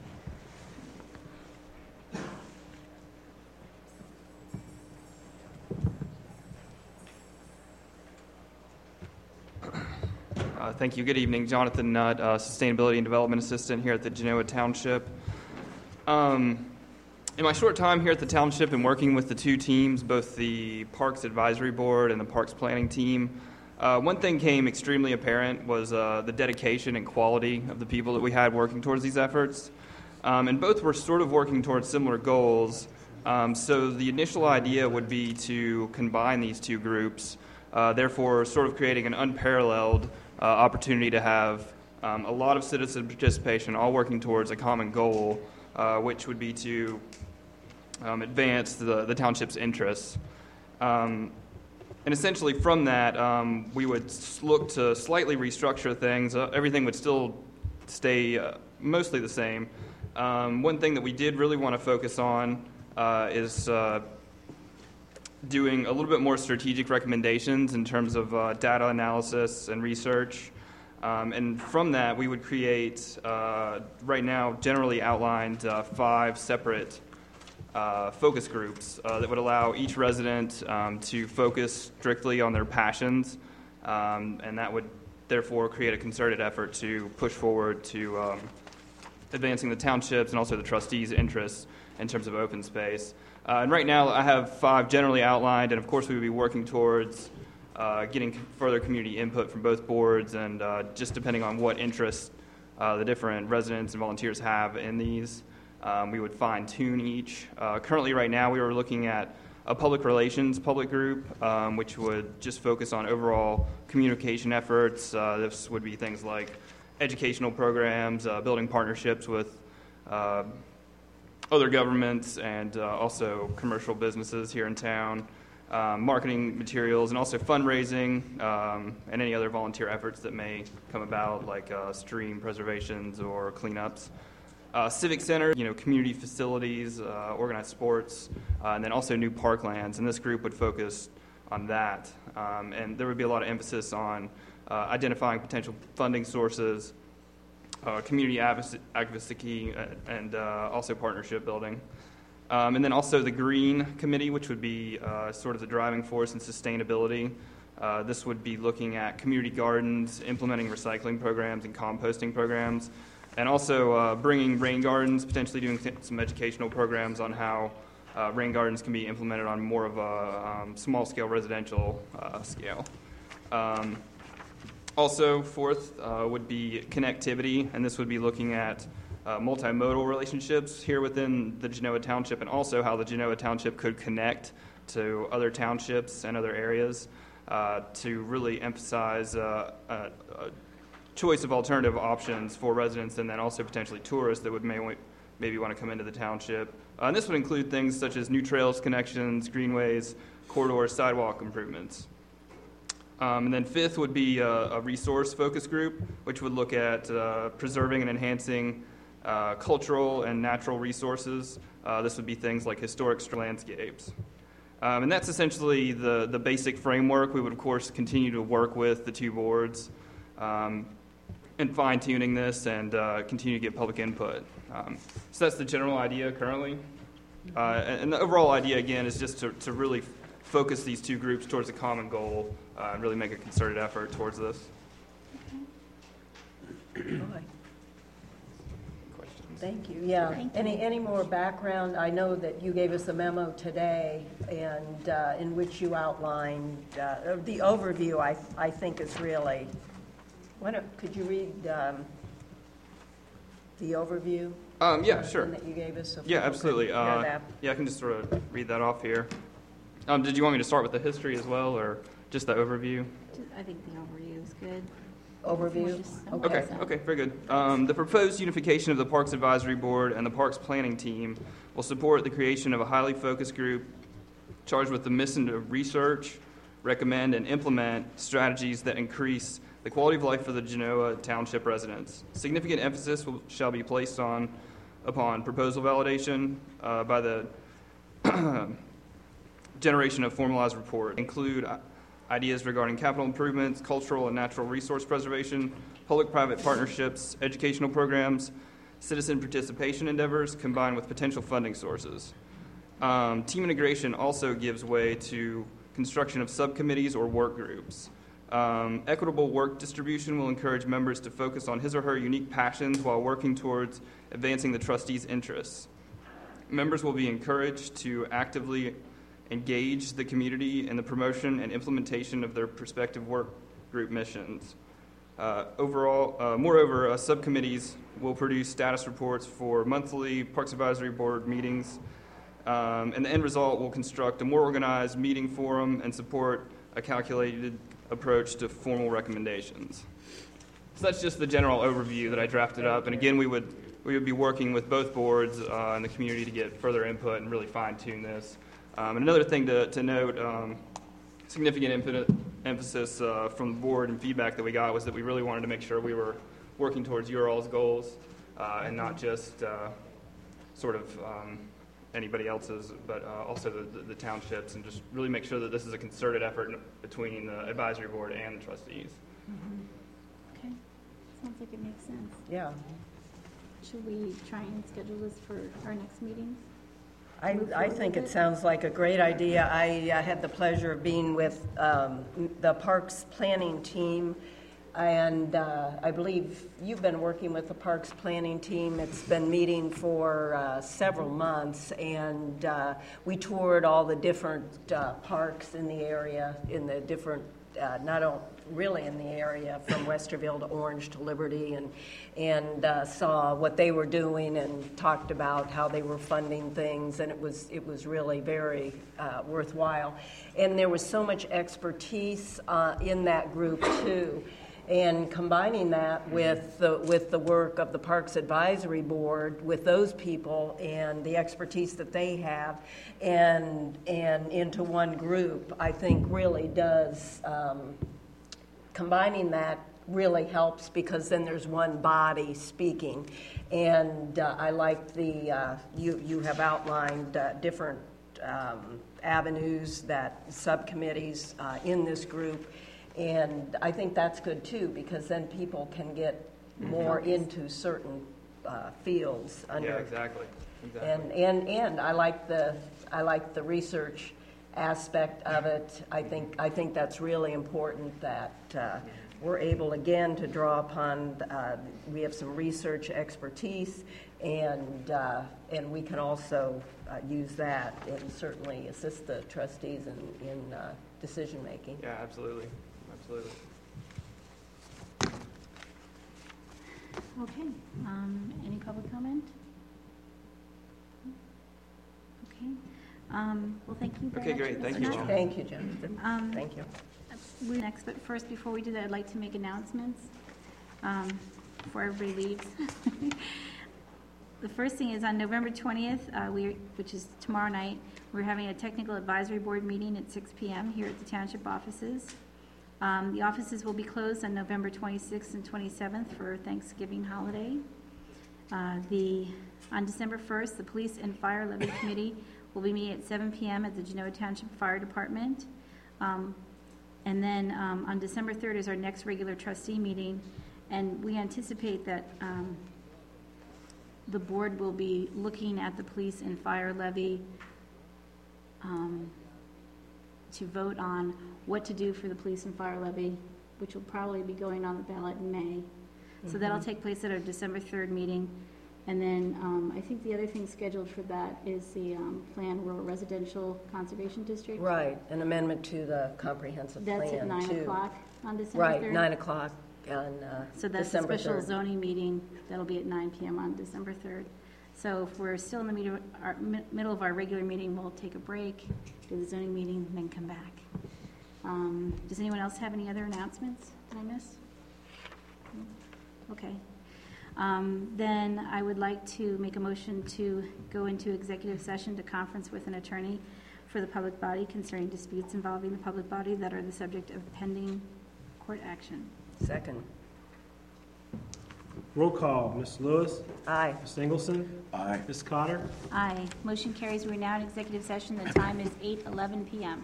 Thank you. Good evening. Jonathan Nutt, Sustainability and Development Assistant here at the Genoa Township. In my short time here at the Township and working with the two teams, both the Parks Advisory Board and the Parks Planning team, one thing came extremely apparent was the dedication and quality of the people that we had working towards these efforts. And both were sort of working towards similar goals. So the initial idea would be to combine these two groups, therefore sort of creating an unparalleled opportunity to have a lot of citizen participation, all working towards a common goal, which would be to advance the township's interests. And essentially from that, we would look to slightly restructure things. Everything would still stay mostly the same. One thing that we did really want to focus on is doing a little bit more strategic recommendations in terms of data analysis and research. And from that, we would create, right now, generally outlined 5 separate focus groups that would allow each resident to focus strictly on their passions, and that would therefore create a concerted effort to push forward to advancing the township's and also the trustees' interests in terms of open space. And right now, I have 5 generally outlined, and of course, we would be working towards getting further community input from both boards, and just depending on what interests the different residents and volunteers have in these, we would fine-tune each. Currently, right now, we were looking at a public relations public group, which would just focus on overall communication efforts. This would be things like educational programs, building partnerships with other governments and also commercial businesses here in town, marketing materials, and also fundraising and any other volunteer efforts that may come about, like stream preservations or cleanups. Civic center, community facilities, organized sports, and then also new parklands. And this group would focus on that. And there would be a lot of emphasis on identifying potential funding sources, community advocacy, and also partnership building. And then also the Green Committee, which would be sort of the driving force in sustainability. This would be looking at community gardens, implementing recycling programs and composting programs, and also bringing rain gardens, potentially doing some educational programs on how rain gardens can be implemented on more of a small-scale residential scale. Also, fourth would be connectivity, and this would be looking at multimodal relationships here within the Genoa Township, and also how the Genoa Township could connect to other townships and other areas to really emphasize a choice of alternative options for residents and then also potentially tourists that would maybe want to come into the township. And this would include things such as new trails, connections, greenways, corridors, sidewalk improvements. And then fifth would be a resource focus group, which would look at preserving and enhancing cultural and natural resources. This would be things like historic landscapes. And that's essentially the basic framework. We would, of course, continue to work with the 2 boards and fine-tuning this and continue to get public input. So that's the general idea currently. And the overall idea, again, is just to really focus these 2 groups towards a common goal and really make a concerted effort towards this. Thank you. Yeah. Thank you. Any more background? I know that you gave us a memo today, and in which you outlined the overview. I think is really. Could you read the overview? Yeah, sure. That you gave us. So yeah, absolutely. Yeah, I can just sort of read that off here. Did you want me to start with the history as well, or just the overview? I think the overview is good. Overview? Okay, very good. The proposed unification of the Parks Advisory Board and the Parks Planning Team will support the creation of a highly focused group charged with the mission to research, recommend, and implement strategies that increase the quality of life for the Genoa Township residents. Significant emphasis shall be placed upon proposal validation by the generation of formalized report, include ideas regarding capital improvements, cultural and natural resource preservation, public-private partnerships, educational programs, citizen participation endeavors, combined with potential funding sources. Team integration also gives way to construction of subcommittees or work groups. Equitable work distribution will encourage members to focus on his or her unique passions while working towards advancing the trustees' interests. Members will be encouraged to actively engage the community in the promotion and implementation of their prospective work group missions. Moreover, subcommittees will produce status reports for monthly Parks Advisory Board meetings, and the end result will construct a more organized meeting forum and support a calculated approach to formal recommendations. So that's just the general overview that I drafted up, and again, we would be working with both boards and the community to get further input and really fine-tune this. And another thing to note, significant emphasis from the board and feedback that we got was that we really wanted to make sure we were working towards your all's goals and not just anybody else's, but also the townships, and just really make sure that this is a concerted effort between the advisory board and the trustees. Mm-hmm. Okay. Sounds like it makes sense. Yeah. Should we try and schedule this for our next meetings? I think it sounds like a great idea. I had the pleasure of being with the Parks Planning Team And I believe you've been working with the Parks Planning Team. It's been meeting for several months, and we toured all the different parks in the area, in the different, really in the area from Westerville to Orange to Liberty, and saw what they were doing and talked about how they were funding things, and it was really very worthwhile. And there was so much expertise in that group too. And combining that with the work of the Parks Advisory Board, with those people and the expertise that they have, and into one group, I think really does, combining that really helps, because then there's one body speaking. And I like you have outlined different avenues, that subcommittees in this group. And I think that's good too, because then people can get more into certain fields. Yeah, exactly. And I like the research aspect of it. I think that's really important, that we're able again to draw upon. We have some research expertise, and we can also use that and certainly assist the trustees in decision making. Yeah, absolutely. Absolutely. Okay. Any public comment? Okay. Well, thank you very much. Okay, great. Thank you, John. Thank you, Jonathan. Thank you. Next, but first, before we do that, I'd like to make announcements before everybody leaves. The first thing is on November 20th, which is tomorrow night, we're having a technical advisory board meeting at 6 p.m. here at the township offices. The offices will be closed on November 26th and 27th for Thanksgiving holiday. On December 1st, the Police and Fire Levy Committee will be meeting at 7 p.m. at the Genoa Township Fire Department. And then on December 3rd is our next regular trustee meeting, and we anticipate that the board will be looking at the police and fire levy to vote on what to do for the police and fire levy, which will probably be going on the ballot in May. Mm-hmm. So that'll take place at our December 3rd meeting. And then I think the other thing scheduled for that is the Plan Rural Residential Conservation District. Right, an amendment to the comprehensive plan. That's at 9 o'clock on December 3rd. Right, 9 o'clock on So that's December a special 3rd. zoning meeting that'll be at 9 p.m. on December 3rd. So if we're still in the middle of our regular meeting, we'll take a break, do the zoning meeting, and then come back. Does anyone else have any other announcements that I missed? Okay. Then I would like to make a motion to go into executive session to conference with an attorney for the public body concerning disputes involving the public body that are the subject of pending court action. Second. Roll call, Ms. Lewis. Aye. Ms. Engelson. Aye. Ms. Cotter. Aye. Motion carries. We're now in executive session. The time is 8:11 p.m.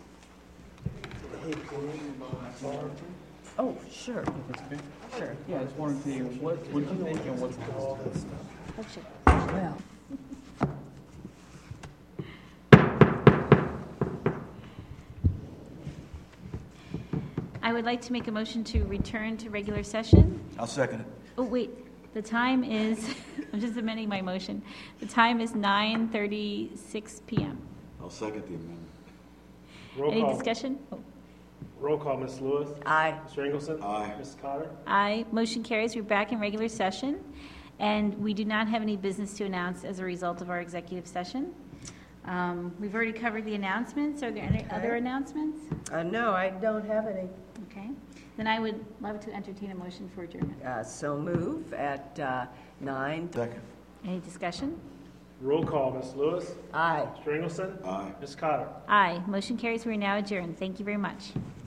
Oh, sure. Sure. Yeah, I just wanted to see what you think and what's next. Oh, sure. Well. I would like to make a motion to return to regular session. I'll second it. Oh, wait. The time is, I'm just amending my motion. The time is 9:36 p.m. I'll second the amendment. Roll Any call. discussion? Oh. Roll call, Ms. Lewis. Aye. Mr. Engelson. Aye. Ms. Cotter. Aye. Motion carries. We're back in regular session, and we do not have any business to announce as a result of our executive session. We've already covered the announcements. Are there any other announcements? No, I don't have any. Okay. Then I would love to entertain a motion for adjournment. So move at 9. Second. Any discussion? Roll call, Ms. Lewis. Aye. Mr. Engelson. Aye. Ms. Cotter. Aye. Motion carries. We are now adjourned. Thank you very much.